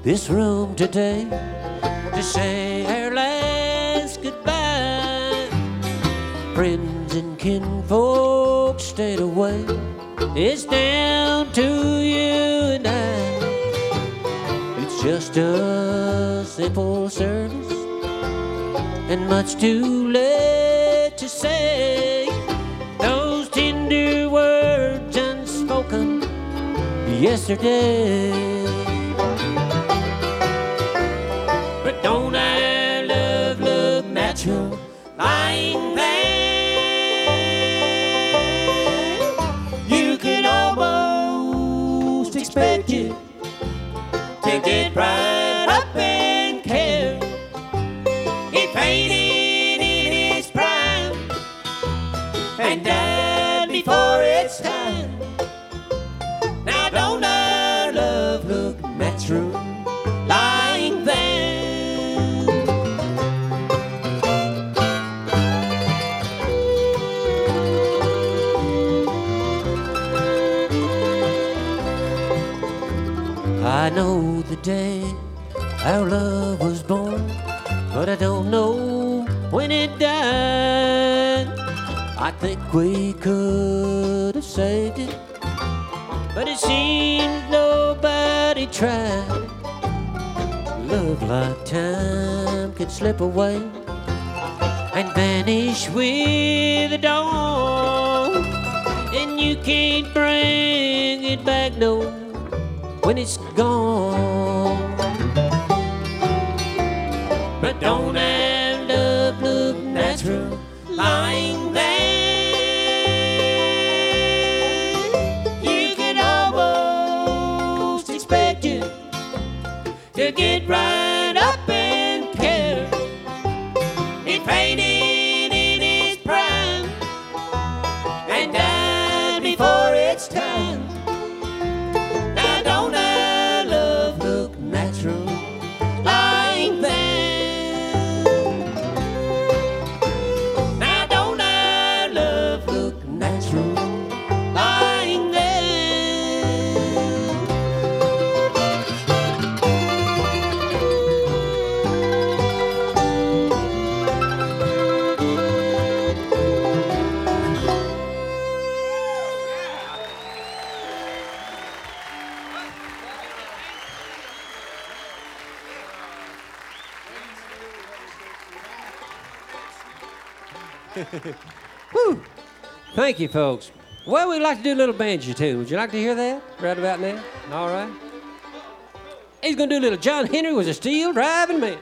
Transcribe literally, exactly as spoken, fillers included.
this room today to say our last goodbye. Friends and kinfolk stayed away. It's down to you and I. It's just a simple service and much too late to say those tender words unspoken yesterday. But don't our love look natural lying there? You can almost expect it to get right up and care. It faded in its prime and died before its time. Now don't our love look natural lying there? I know the day our love was born, but I don't know when it died. I think we could have saved it, but it seems nobody tried. Love like time can slip away and vanish with the dawn, and you can't bring it back, no, when it's gone. But don't our love look natural lying there? You can almost expect it to get right up and care. It faded in its prime and died before its time. Now don't our love look natural lying there? Now don't our love look natural lying there? Whew. Thank you, folks. Well, we'd like to do a little banjo tune. Would you like to hear that right about now? All right. He's going to do a little John Henry Was a Steel Driving Man.